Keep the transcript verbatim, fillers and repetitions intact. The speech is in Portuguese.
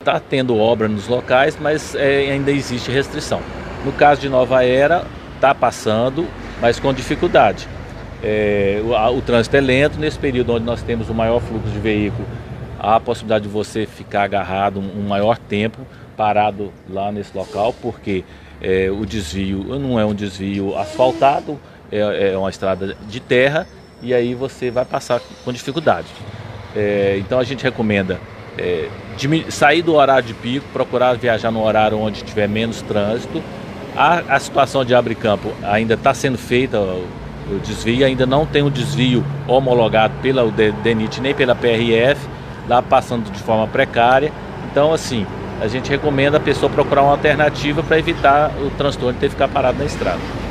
está tendo obra nos locais, mas é, ainda existe restrição. No caso de Nova Era, está passando, mas com dificuldade. É, o, a, o trânsito é lento. Nesse período onde nós temos o maior fluxo de veículo, há a possibilidade de você ficar agarrado um, um maior tempo parado lá nesse local, porque é, o desvio não é um desvio asfaltado, é, é uma estrada de terra, e aí você vai passar com dificuldade. É, então a gente recomenda é, sair do horário de pico, procurar viajar no horário onde tiver menos trânsito. A, a situação de Abre Campo ainda está sendo feita, o, o desvio ainda não tem um desvio homologado pela DENIT nem pela P R F, lá passando de forma precária. Então assim, a gente recomenda a pessoa procurar uma alternativa para evitar o transtorno de ter que ficar parado na estrada.